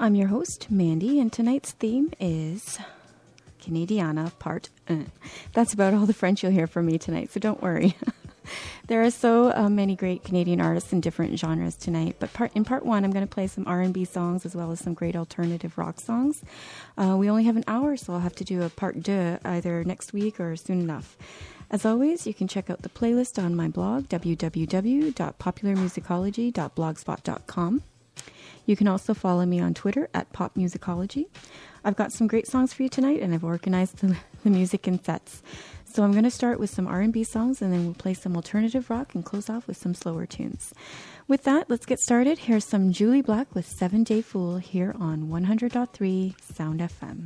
I'm your host, Mandy, and tonight's theme is Canadiana Part 1. That's about all the French you'll hear from me tonight, so don't worry. There are so many great Canadian artists in different genres tonight, but in part 1, I'm going to play some R&B songs as well as some great alternative rock songs. We only have an hour, so I'll have to do a part 2 either next week or soon enough. As always, you can check out the playlist on my blog, www.popularmusicology.blogspot.com. You can also follow me on Twitter at popmusicology. I've got some great songs for you tonight, and I've organized the music in sets. So I'm going to start with some R&B songs, and then we'll play some alternative rock and close off with some slower tunes. With that, let's get started. Here's some Julie Black with 7 Day Fool here on 100.3 Sound FM.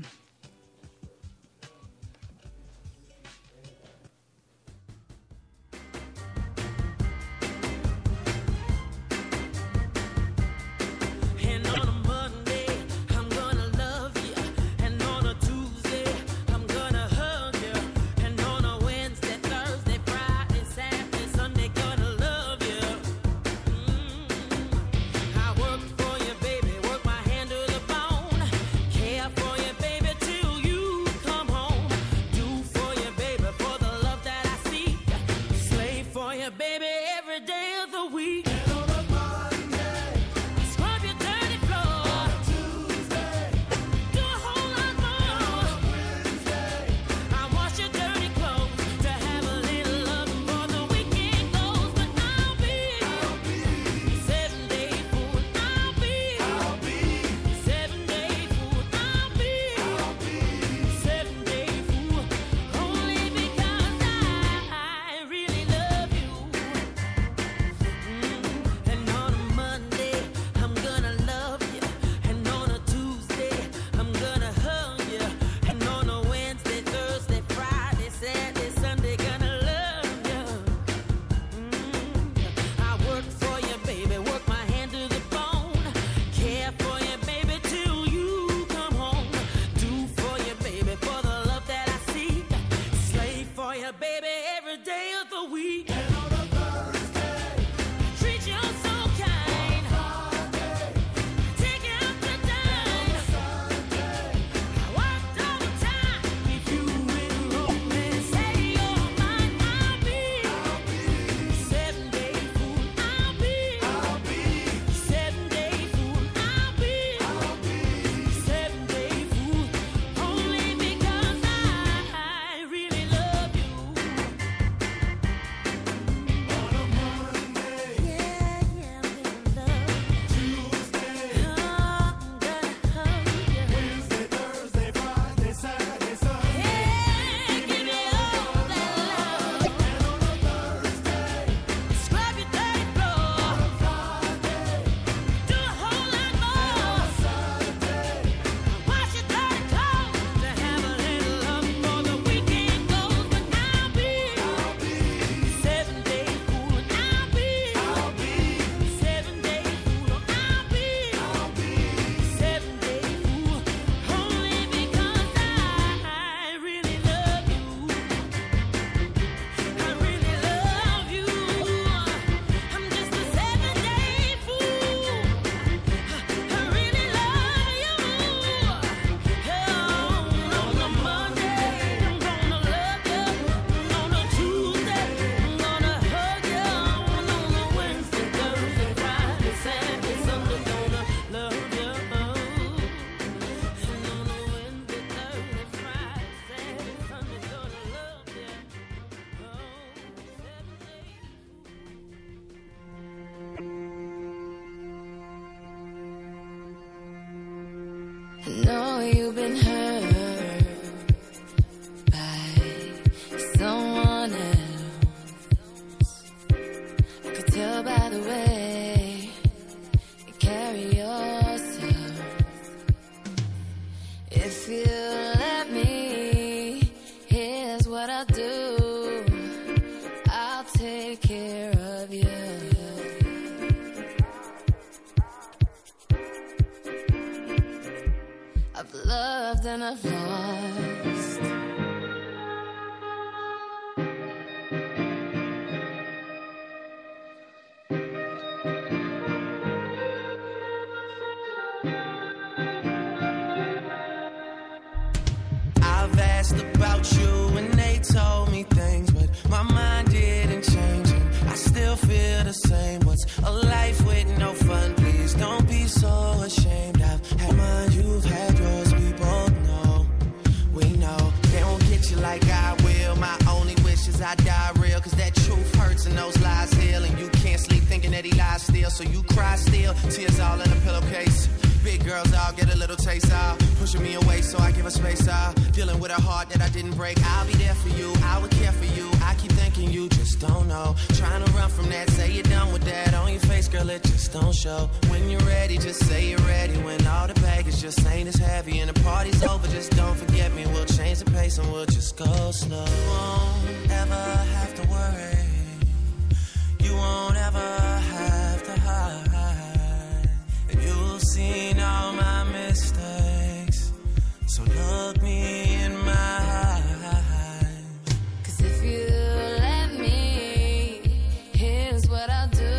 asked about you and they told me things, but my mind didn't change and I still feel the same. What's a life with no fun? Please don't be so ashamed. I've had mine, you've had yours, we both know. We know they won't get you like I will. My only wish is I die real, cause that truth hurts and those lies heal. And you can't sleep thinking that he lies still, so you cry still, tears all in a pillowcase. Big girls, I'll get a little taste out, pushing me away so I give her space out. Dealing with a heart that I didn't break. I'll be there for you, I would care for you. I keep thinking you just don't know. Trying to run from that, say you're done with that. On your face, girl, it just don't show. When you're ready, just say you're ready. When all the baggage just ain't as heavy and the party's over, just don't forget me. We'll change the pace and we'll just go slow. You won't ever have to worry. You won't ever have to hide. And you've seen all my mistakes, so look me in my eyes. Cause if you let me, here's what I'll do.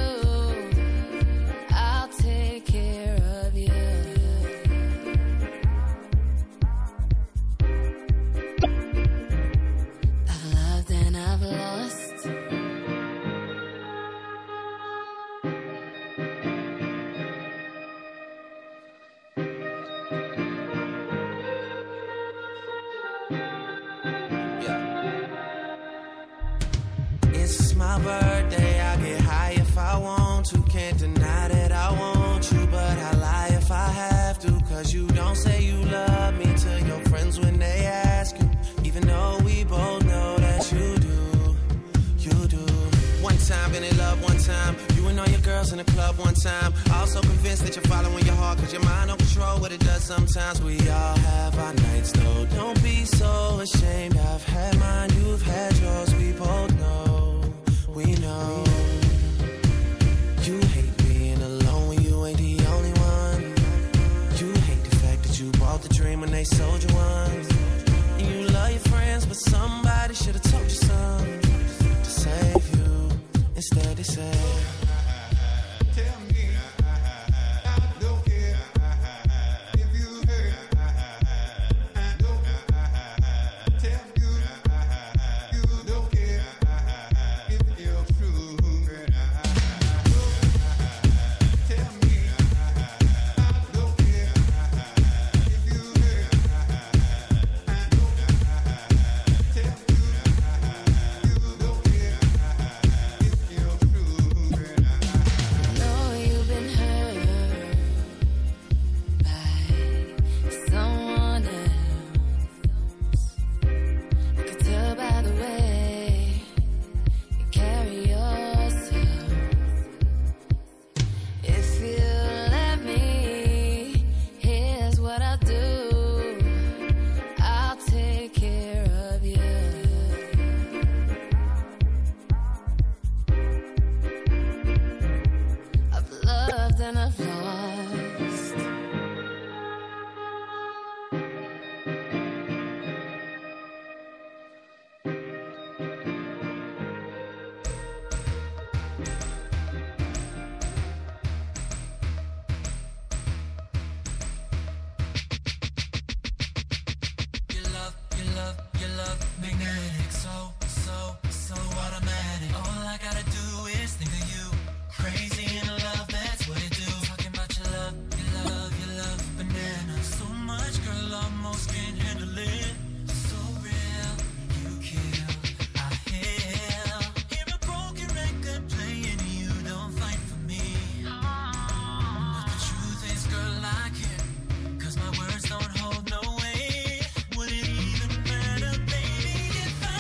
I'll take care of you. I've loved and I've lost. It's my birthday, I get high if I want to. Can't deny that I want you, but I lie if I have to. Cause you don't say you love me to your friends when they ask you, even though we both know that you do, you do. One time, been in love one time. You and all your girls in the club one time. Also convinced that you're following your heart, cause your mind don't control what it does sometimes. We all have our nights though, don't be so ashamed. I've had mine, you've had yours, we both know. We know. You hate being alone when you ain't the only one. You hate the fact that you bought the dream when they sold you one. And you love your friends, but somebody should've told you something to save you. Instead they say, tell me I don't care if you hurt. I don't tell you you don't care if you're true. Tell me I don't care if you hurt. I don't tell you you don't care if you're true. Know you've been hurt by someone else. I could tell by the way you carry yourself. If you let me, here's what I'll do. I'll take care of you. I've loved and I've lost. Your love, magnetic, so automatic. All I gotta do is think of you. Crazy in love, that's what it do. Talking about your love, banana. So much, girl, almost can't handle it. So real, you kill, I heal. Hear a broken record playing, you don't fight for me. But the truth is, girl, I can't, cause my words don't hold no weight. Would it even matter, baby, if I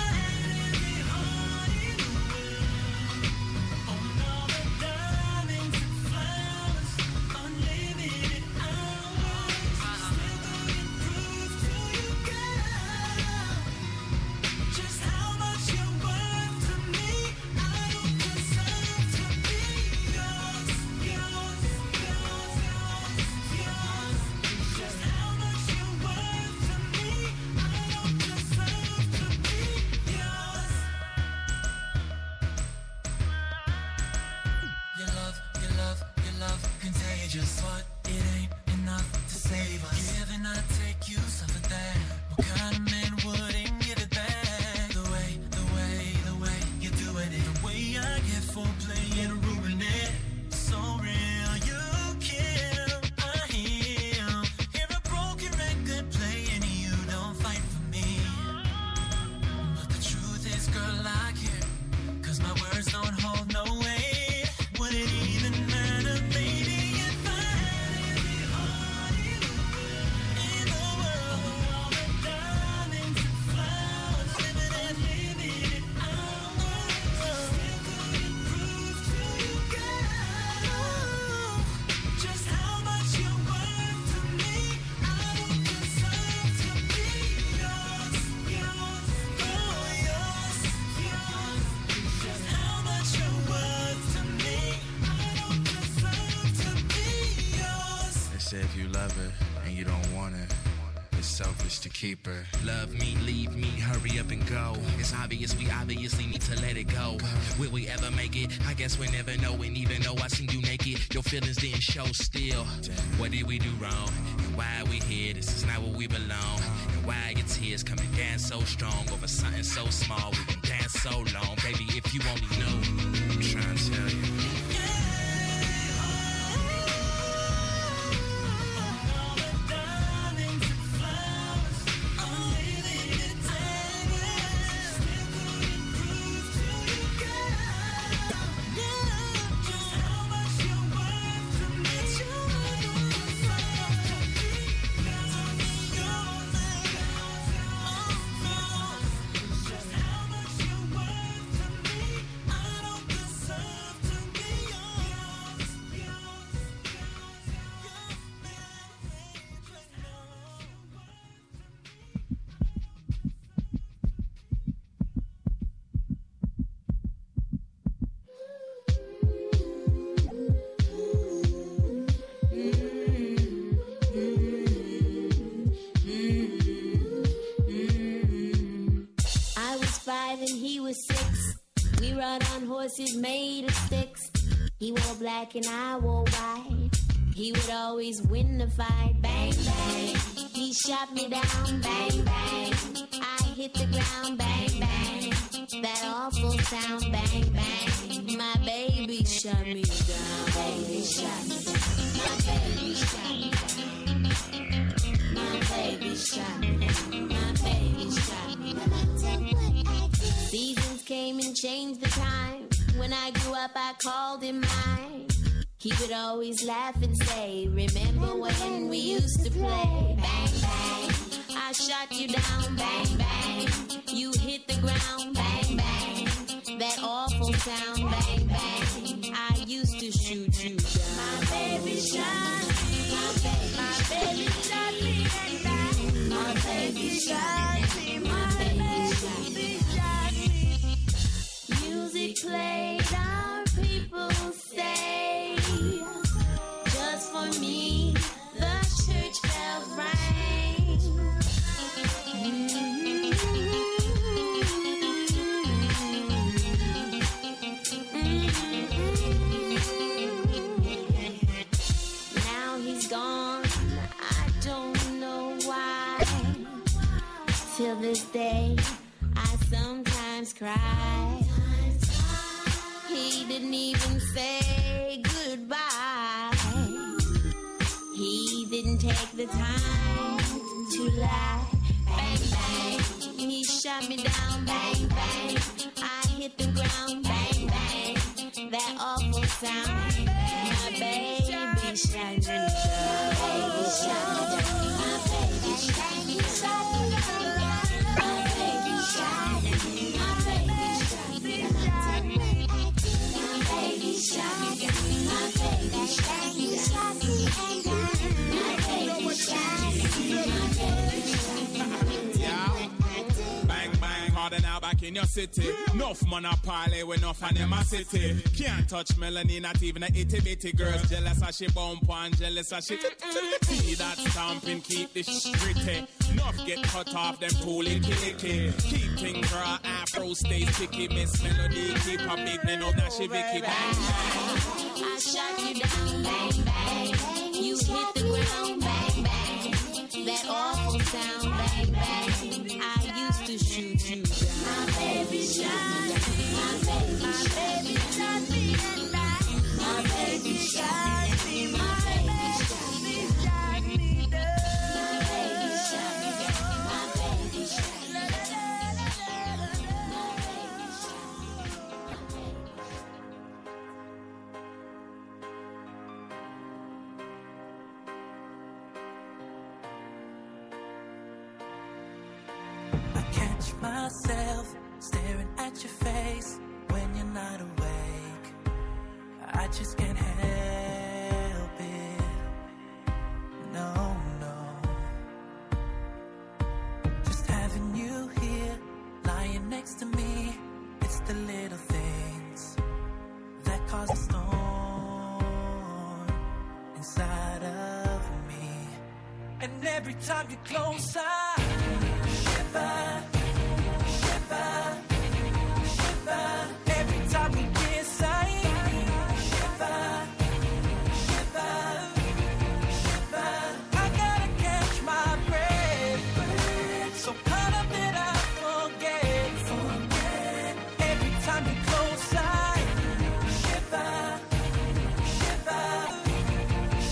her and you don't want her. It's selfish to keep her. Love me, leave me, hurry up and go. It's obvious we obviously need to let it go. Will we ever make it? I guess we never know. And even though I seen you naked, your feelings didn't show still. What did we do wrong? And why are we here? This is not where we belong. And why are your tears coming down so strong over something so small? We've been down so long. Baby, if you only knew. I'm trying to tell you. Made of sticks. He wore black and I wore white. He would always win the fight. Bang, bang. He shot me down. Bang, bang. I hit the ground. Bang, bang. That awful sound. Bang, bang. My baby shot me down. Baby shot me down. My baby shot me down. My baby shot me down. My baby shot me down. Seasons came and changed the time. When I grew up, I called him mine. He would always laugh and say, remember when we used to play? Bang, bang, I shot you down. Bang, bang, you hit the ground. Bang, bang, that awful sound. Bang, bang, I used to shoot you down. My baby shot me. My baby shot me. Bang, bang, my baby shot me. My baby shot me. Music played, our people say, just for me, the church bells rang. Now he's gone, I don't know why. Till this day, I sometimes cry. He didn't even say goodbye. He didn't take the time to lie. Bang, bang, he shot me down. Bang, bang, I hit the ground. Bang, bang, that awful sound. My baby shot me down. Baby shot me down. My baby shot me down. My baby shot me down. My baby shot me down. Baby shot me down. My baby shot me down. My baby shot me down. My baby shot me down. Yeah. Bang bang, harder now back in your city. Enough man a parlay with enough and in my city. Can't touch Melanie, not even a itty bitty girls. Jealous as she bump and jealous as she see that stomping, keep this gritty. Enough get cut off them tooly kicky. Keep things raw, afro stay sticky. Miss Melody keep her big, they know that she Vicky. Bang bang, I shot you down. Bang bang, you hit the ground. Bang bang, that awful sound. Bang bang, I used to shoot you down. My baby shot me. My baby shot me. My baby shot me. My baby shot me. My baby shot me down. My baby shot me down. My baby shot me down. Myself staring at your face when you're not awake. I just can't help it. No, no. Just having you here, lying next to me. It's the little things that cause a storm inside of me. And every time you close, I shiver, shiver, shiver. Every time we kiss, I shiver, shiver, shiver. I gotta catch my breath, so caught up that I forget. Every time you close, I shiver, shiver,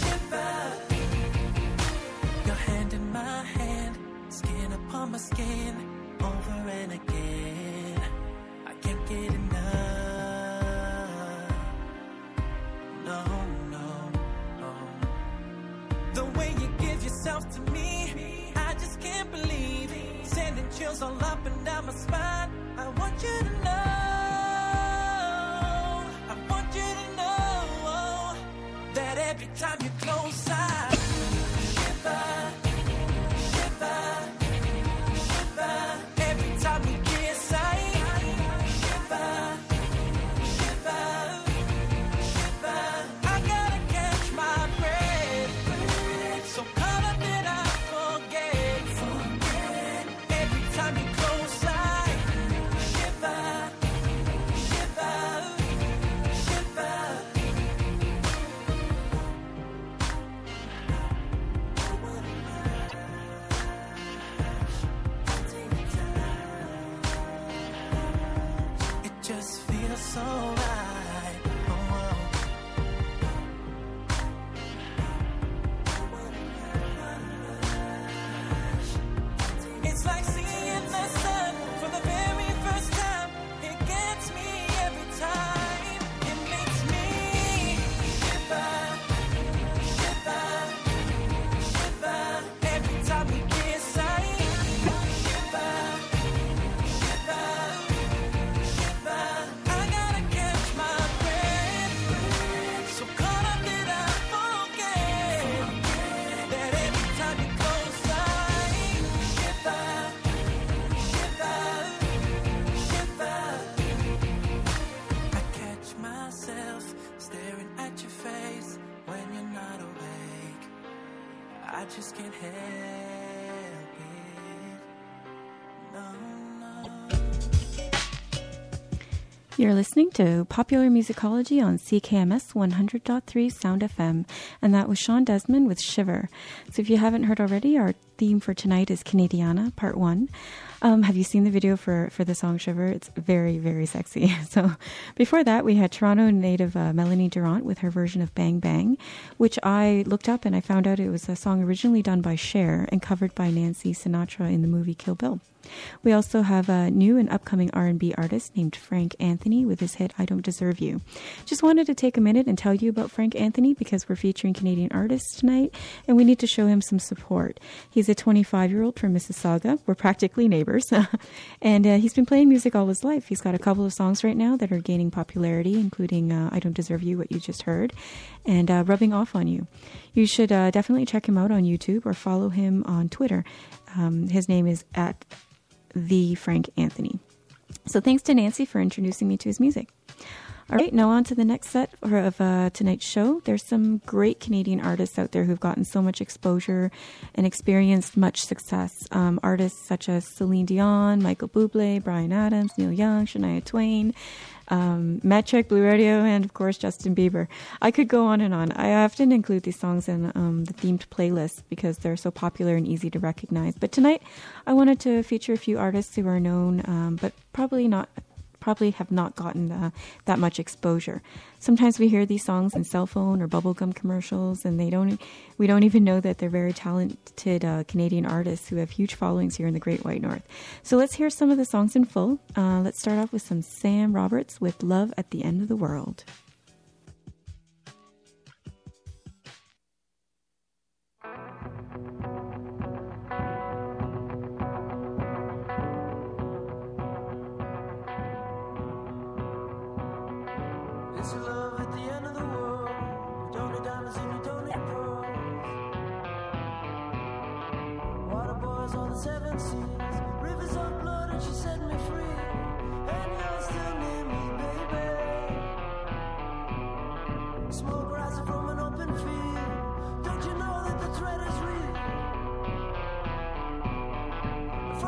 shiver. Your hand in my hand, skin upon my skin, over and again. I can't get enough. No, no, no. The way you give yourself to me, I just can't believe. Sending chills all up and down my spine. I want you to know, I want you to know that every time you close, I shiver, shiver, shiver. Every time we kiss, I shiver, shiver, shiver. I gotta catch my breath, so caught up that I forget. Every time you close, I shiver, shiver, shiver. It just feels so right. Oh, it's like seeing the sun for the very first time. It gets me every time. It makes me shiver, shiver, shiver. Every time we kiss, I shiver, shiver, shiver. I gotta catch my breath, so caught up that I forget that every time you close, I shiver, shiver, shiver. I catch myself staring at your face when you're not awake. I just can't help it. No, no. You're listening to Popular Musicology on CKMS 100.3 Sound FM, and that was Sean Desmond with Shiver. So if you haven't heard already, our theme for tonight is Canadiana, Part 1. Have you seen the video for the song Shiver? It's very, very sexy. So before that, we had Toronto native Melanie Durant with her version of Bang Bang, which I looked up and I found out it was a song originally done by Cher and covered by Nancy Sinatra in the movie Kill Bill. We also have a new and upcoming R&B artist named Frank Anthony with his hit I Don't Deserve You. Just wanted to take a minute and tell you about Frank Anthony because we're featuring Canadian artists tonight and we need to show him some support. He's a 25-year-old from Mississauga. We're practically neighbors. And he's been playing music all his life. He's got a couple of songs right now that are gaining popularity, including I Don't Deserve You, what you just heard, and Rubbing Off on You. You should definitely check him out on YouTube or follow him on Twitter. His name is at the Frank Anthony. So thanks to Nancy for introducing me to his music. All right, now on to the next set of tonight's show. There's some great Canadian artists out there who've gotten so much exposure and experienced much success. Artists such as Celine Dion, Michael Bublé, Bryan Adams, Neil Young, Shania Twain, Metric, Blue Radio, and of course Justin Bieber. I could go on and on. I often include these songs in the themed playlists because they're so popular and easy to recognize. But tonight I wanted to feature a few artists who are known but probably have not gotten that much exposure. Sometimes we hear these songs in cell phone or bubblegum commercials, and we don't even know that they're very talented Canadian artists who have huge followings here in the Great White North. So let's hear some of the songs in full. Let's start off with some Sam Roberts with Love at the End of the World. It's love at the end of the world. You don't need diamonds and you don't need pearls. Water boys on the 7 seas, rivers of blood, and she set me free. And you're still near me, baby. Smoke rising from an open field. Don't you know that the threat is real?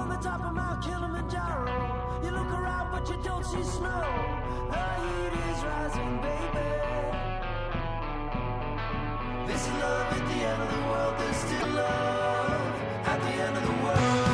on the top of Mount Kilimanjaro. You look around but you don't see snow. The heat is rising, baby. This is love at the end of the world. There's still love at the end of the world.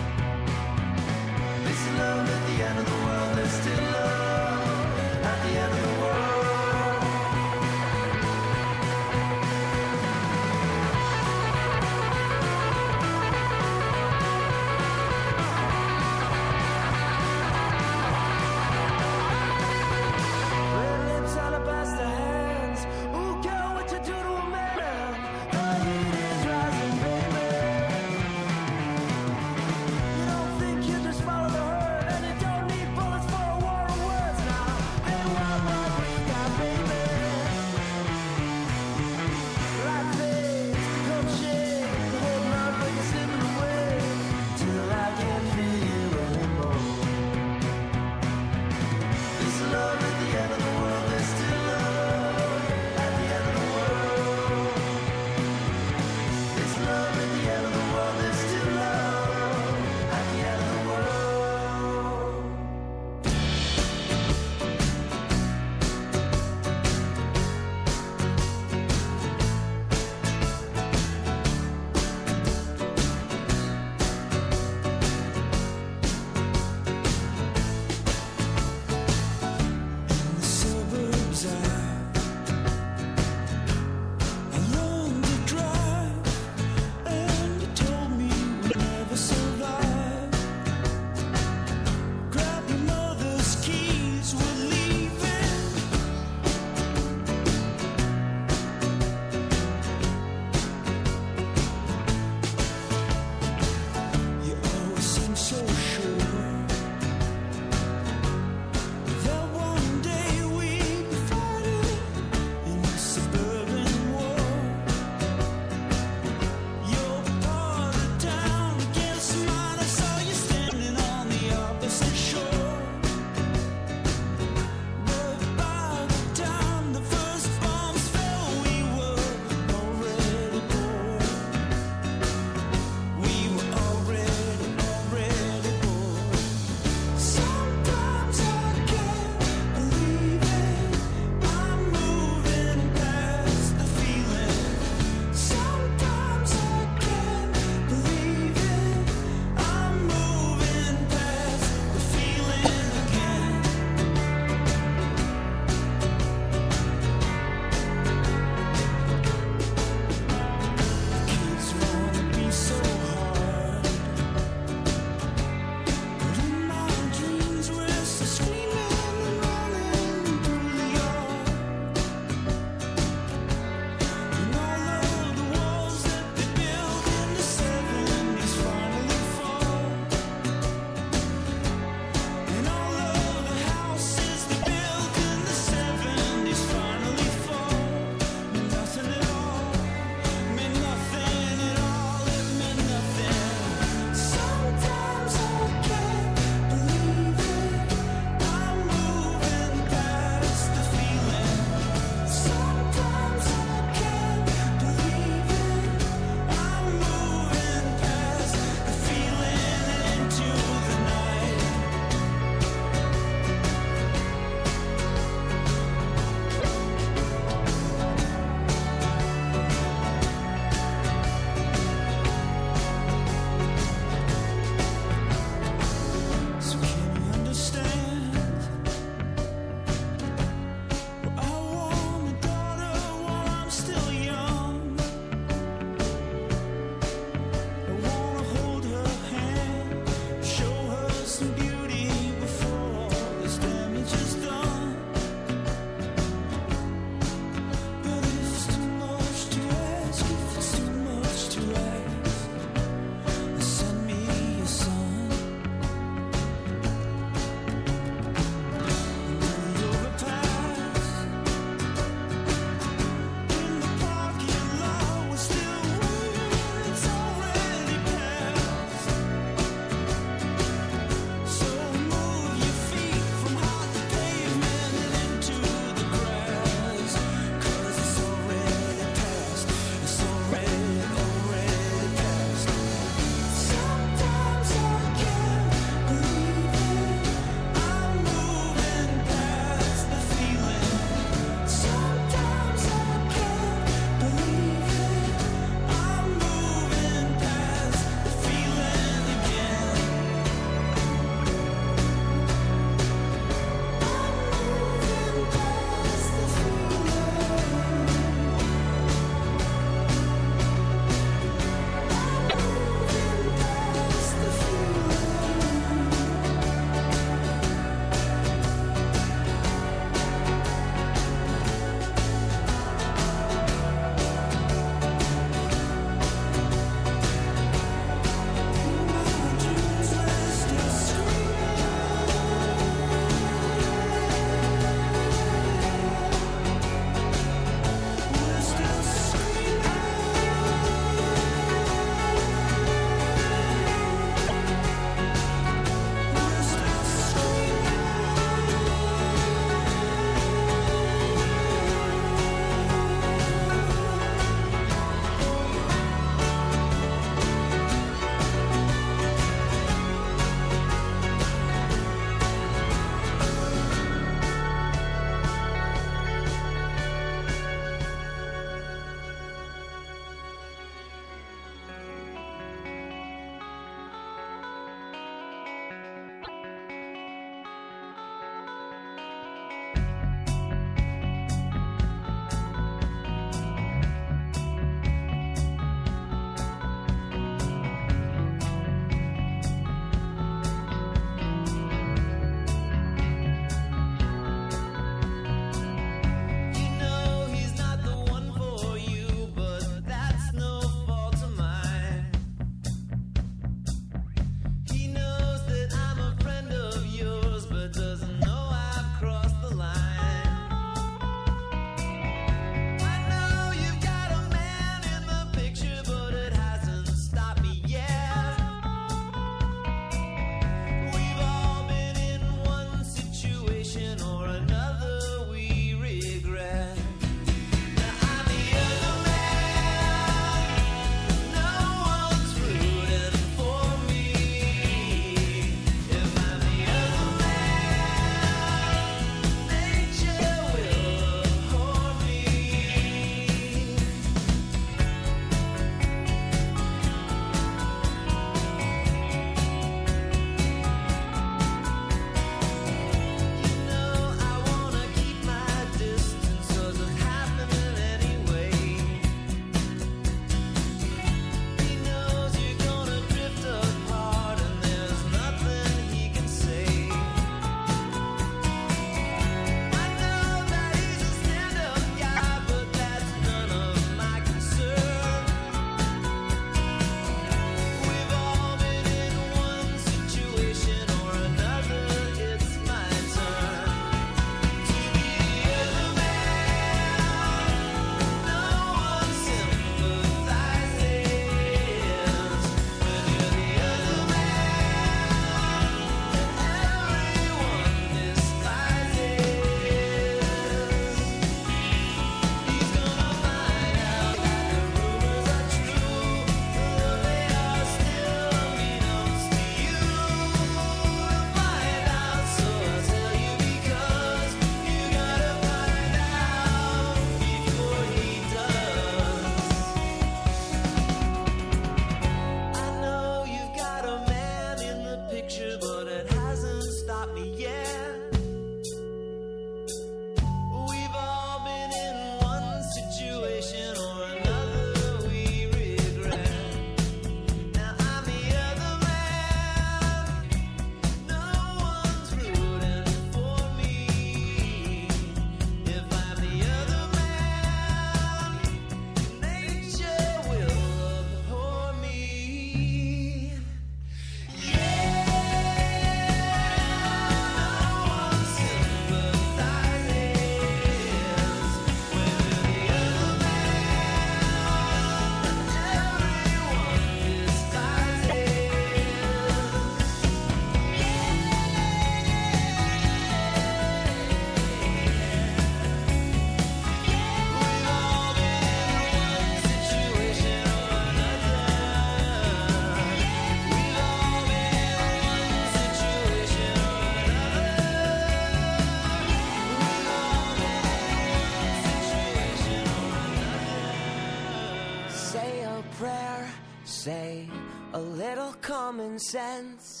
say a little common sense.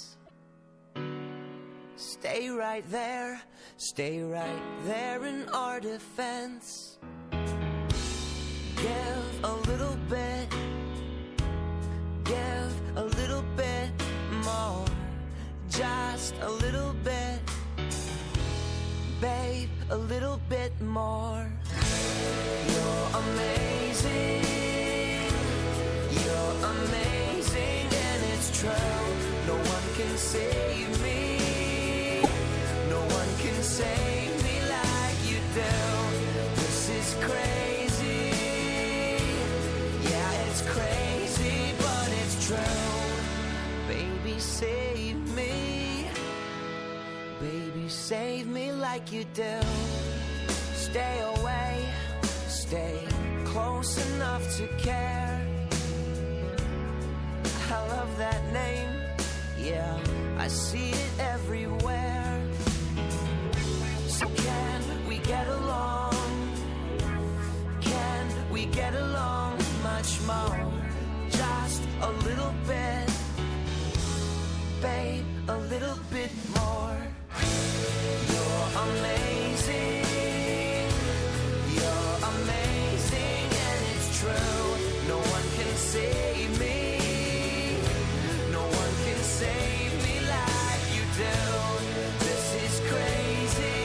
Stay right there in our defense. Give a little bit more, just a little bit, babe, a little bit more. You're amazing, and it's true. No one can save me, no one can save me like you do. This is crazy, yeah, it's crazy, but it's true. Baby, save me, baby, save me like you do. Stay away, stay close enough to care. I love that name, yeah, I see it everywhere. So can we get along? Can we get along much more? Just a little bit, babe, a little bit more. You're amazing, and it's true. No one can save me, no one can save me like you do. This is crazy,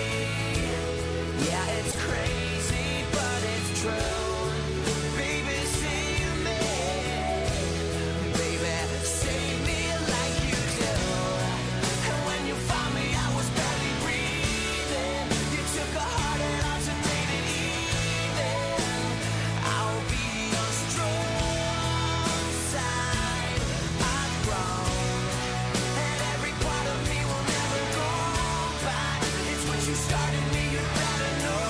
yeah, it's crazy, but it's true. Baby, save me, baby, save me like you do. And when you found me, I was barely breathing. You took a heart and alternated even. I'll be your strong side. I've grown, and every part of me will never go back. It's what you started me, you better know.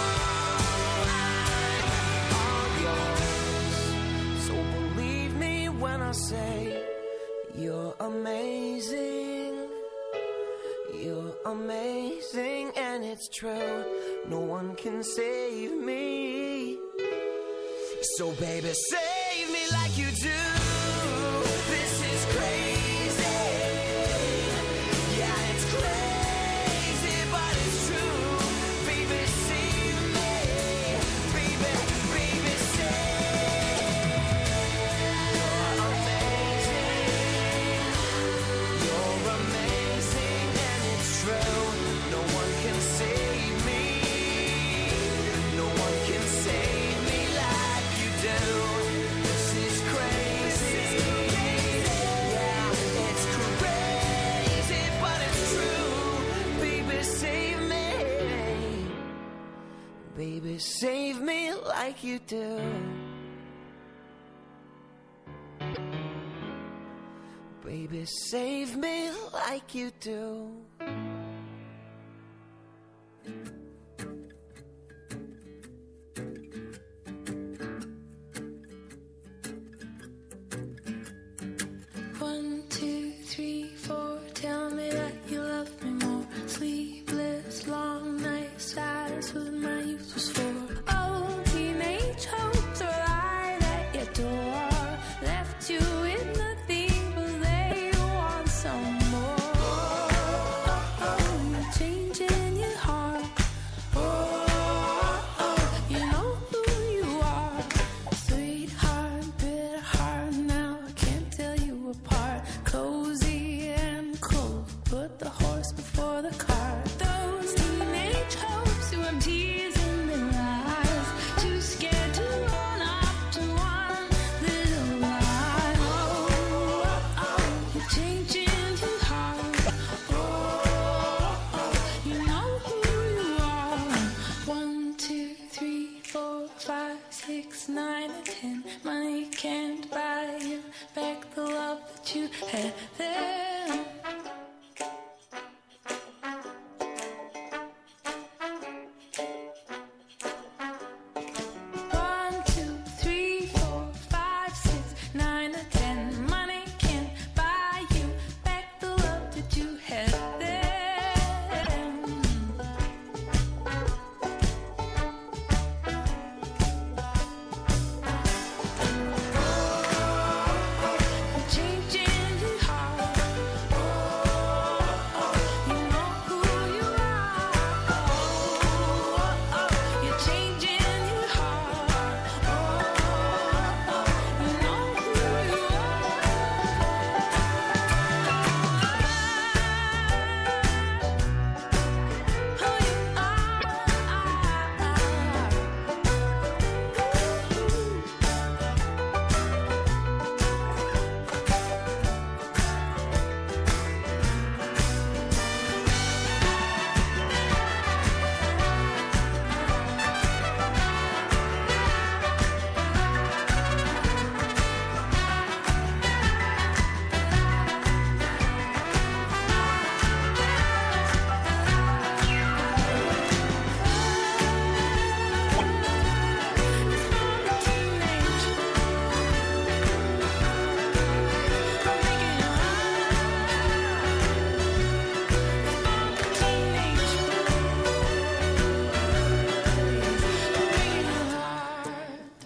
I'm all yours. So believe me when I say you're amazing. You're amazing, and it's true. No one can save me. So baby, save me like you do. This is crazy. Yeah, it's crazy, but it's true. Baby, save me. Baby, baby, save. You're amazing. You're amazing, and it's true. No one can save me. No one can save me like you do. This is crazy. Yeah, it's crazy, but it's true. Baby, save me. Baby, save me like you do. Baby, save me like you do. One, two, three, four. Tell me that you love me more. Sleepless, long nights, that's what my youth was for. Oh, teenage hopes are lied at your door. Left you with nothing, but they want some more.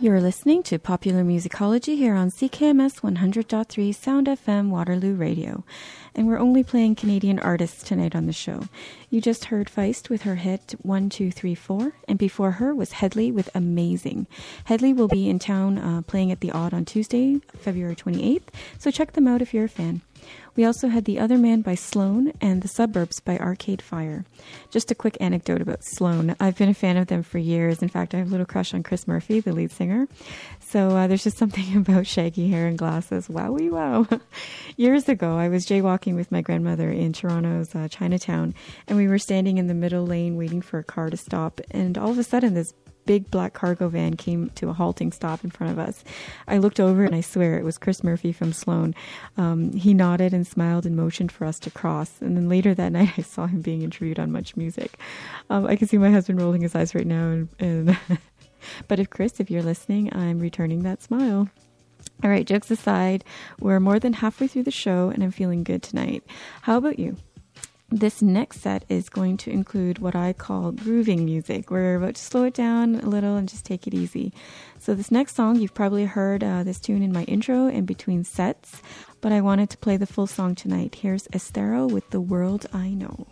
You're listening to Popular Musicology here on CKMS 100.3 Sound FM Waterloo Radio. And we're only playing Canadian artists tonight on the show. You just heard Feist with her hit 1, 2, 3, 4. And before her was Headley with Amazing. Headley will be in town playing at the Odd on Tuesday, February 28th. So check them out if you're a fan. We also had The Other Man by Sloan and The Suburbs by Arcade Fire. Just a quick anecdote about Sloan. I've been a fan of them for years. In fact, I have a little crush on Chris Murphy, the lead singer. So there's just something about shaggy hair and glasses. Wowie wow. Years ago, I was jaywalking with my grandmother in Toronto's Chinatown, and we were standing in the middle lane waiting for a car to stop. And all of a sudden, this big black cargo van came to a halting stop in front of us. I looked over and I swear it was Chris Murphy from Sloan. He nodded and smiled and motioned for us to cross. And then later that night I saw him being interviewed on Much Music. I can see my husband rolling his eyes right now. But if you're listening, I'm returning that smile. All right, jokes aside, we're more than halfway through the show and I'm feeling good tonight. How about you? This next set is going to include what I call grooving music. We're about to slow it down a little and just take it easy. So this next song, you've probably heard this tune in my intro in between sets, but I wanted to play the full song tonight. Here's Estero with The World I Know.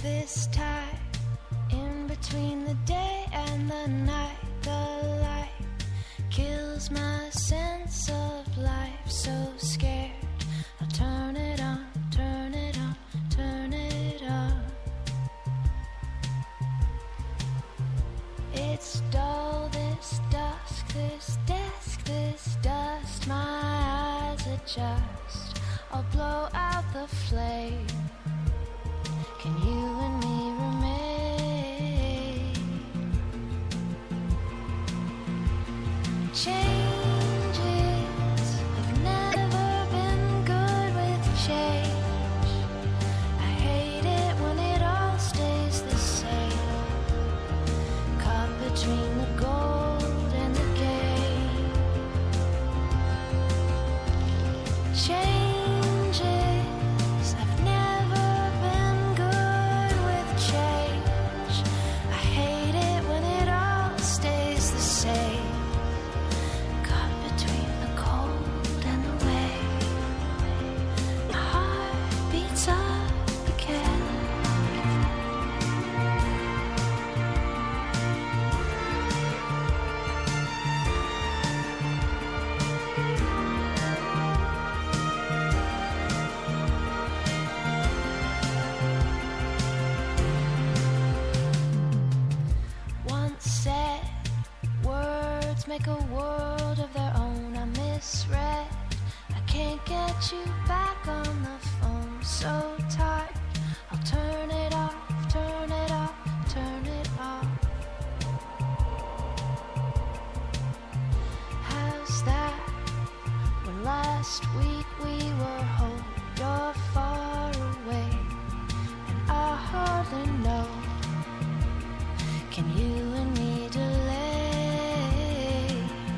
this time in between the day and the night. The light kills my sense of life. So scared, I'll turn it on, turn it on, turn it on. It's dull, this dusk, this desk, this dust. My eyes adjust, I'll blow out the flame. Can you and me remain? Changes have never been good with change. I hate it when it all stays the same. Caught between the gold and the game. Changes have never been good with change. I hate it when it all stays the same. Caught between the cold and the wave. My heart beats up again. Once said, words make a world of their own. I misread, I can't get you back on the phone. So tired, I'll turn it off, turn it off, turn it off. How's that? When last week we were home, you're far away, and I hardly know. Can you and me delay?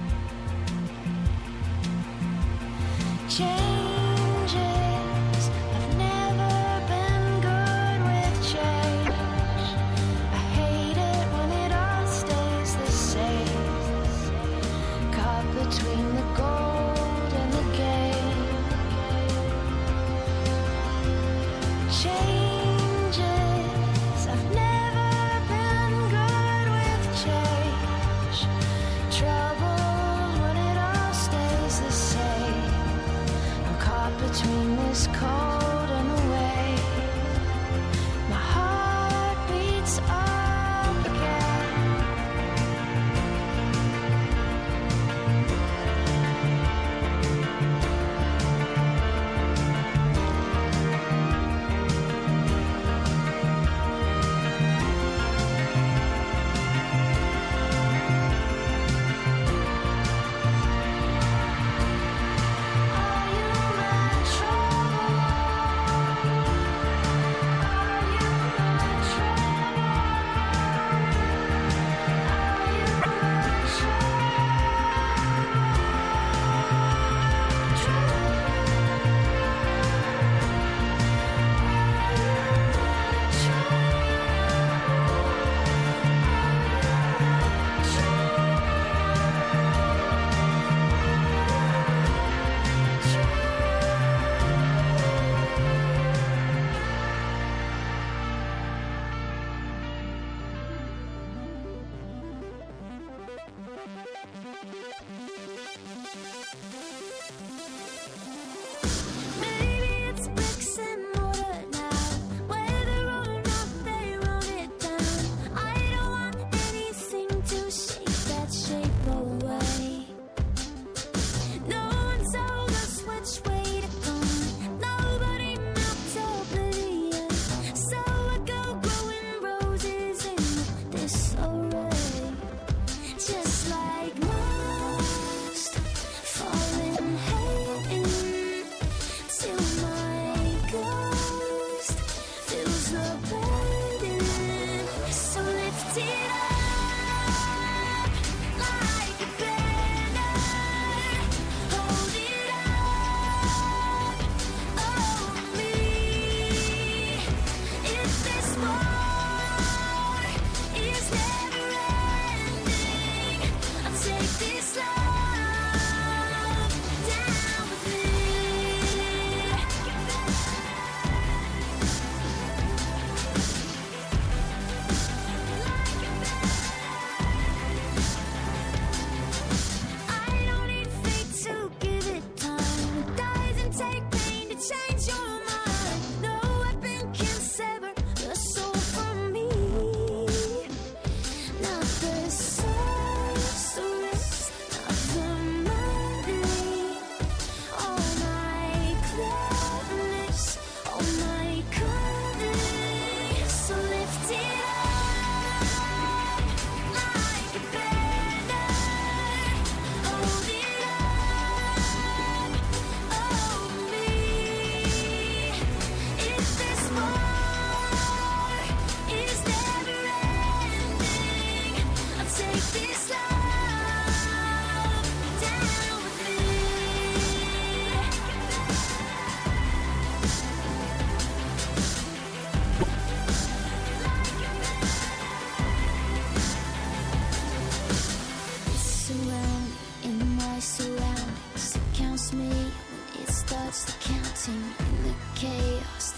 Changes have never been good with change. I hate it when it all stays the same. Caught between the gold and the game. Changes have never been good with change. Troubled when it all stays the same. I'm caught between this cold and the wave. My heart beats up again.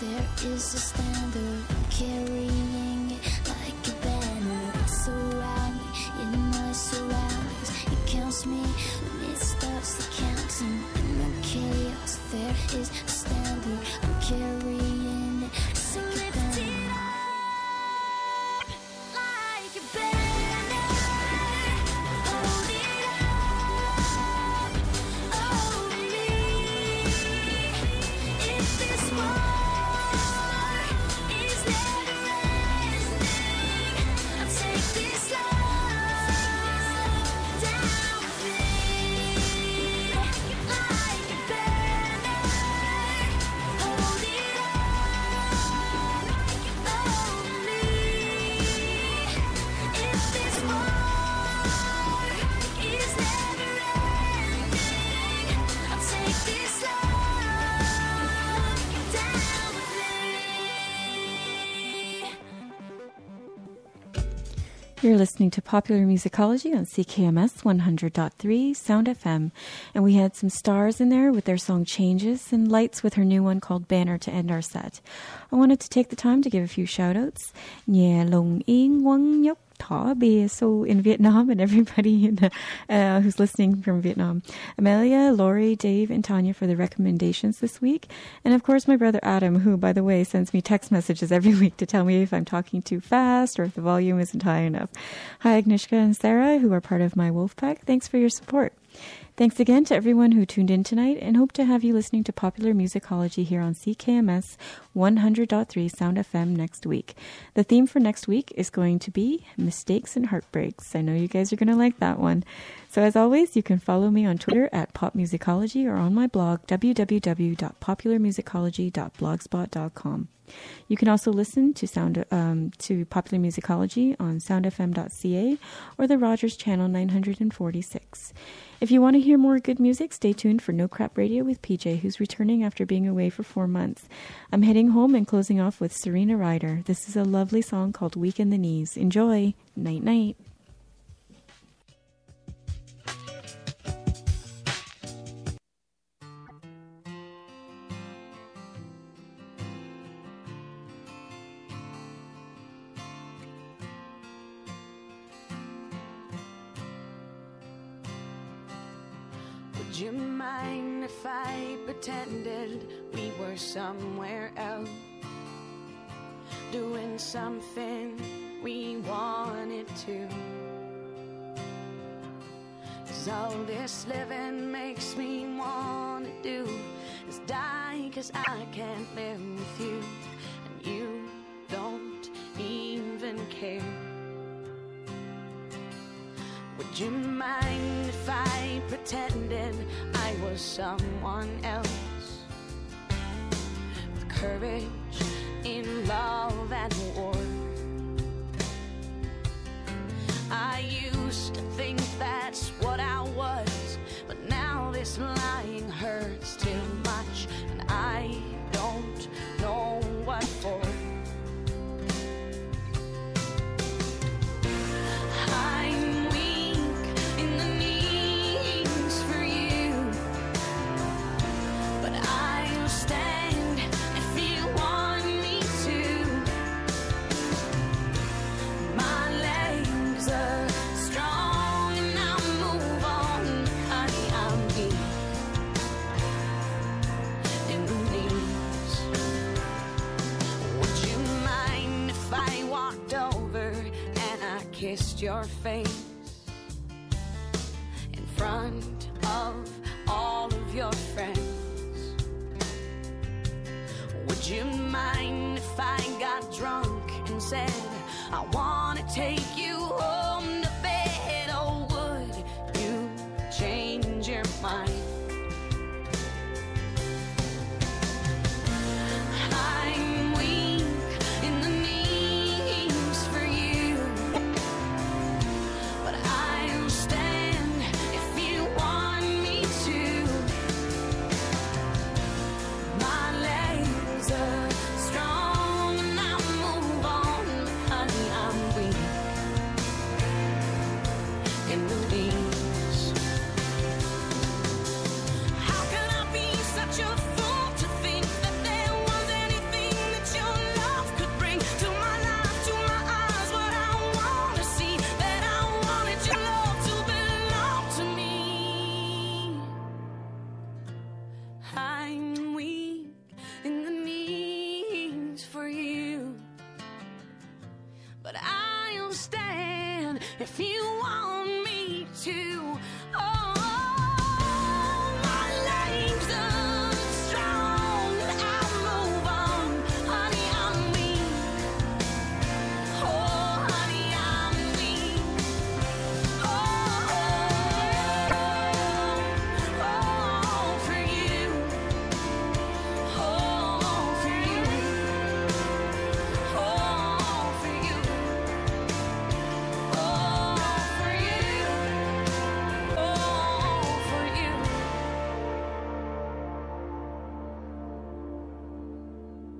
There is a standard, I'm carrying it like a banner. It's around me, in my surroundings. It counts me when it starts to counting. In the chaos, there is a standard, I'm carrying it So like a lift it banner. up like a banner. Hold it up over me. If this war is never ending, I'll take this love down with me. Like a banner. Hold it up over me. If this war is never ending, I'll take this love down with me. You're listening to Popular Musicology on CKMS 100.3 Sound FM. And we had some stars in there with their song Changes and Lights with her new one called Banner to end our set. I wanted to take the time to give a few shout outs. Nhà Long Yên Quang Nhok Thọ Bia, so in Vietnam, and everybody who's listening from Vietnam. Amelia, Lori, Dave, and Tanya for the recommendations this week. And of course, my brother Adam, who, by the way, sends me text messages every week to tell me if I'm talking too fast or if the volume isn't high enough. Hi, Agnieszka and Sarah, who are part of my wolf pack. Thanks for your support. Thanks again to everyone who tuned in tonight, and hope to have you listening to Popular Musicology here on CKMS 100.3 Sound FM next week. The theme for next week is going to be Mistakes and Heartbreaks. I know you guys are going to like that one. So as always, you can follow me on Twitter at popmusicology or on my blog www.popularmusicology.blogspot.com. You can also listen to to Popular Musicology on soundfm.ca or the Rogers Channel 946. If you want to hear more good music, stay tuned for No Crap Radio with PJ, who's returning after being away for 4 months. I'm heading home and closing off with Serena Ryder. This is a lovely song called Weak in the Knees. Enjoy. Night night. Would you mind if I pretended we were somewhere else, doing something we wanted to? 'Cause all this living makes me wanna do is die, 'cause I can't live with you, and you don't even care. Would you mind if I pretended I was someone else, with courage in love and war? I used to think that's what I was, but now this lying hurts too much, and I don't know what for. I'm weak in the knees for you, but I'll stand if you want me to. My legs are strong and I'll move on. Honey, I'm weak in the knees. Would you mind if I walked over and I kissed your face in front of all of your friends? Would you mind if I got drunk and said I wanna take you home to bed? Oh, would you change your mind? I'm weak in the knees for you, but I'll stand if you want me to. My legs are strong and I'll move on. if you want me to.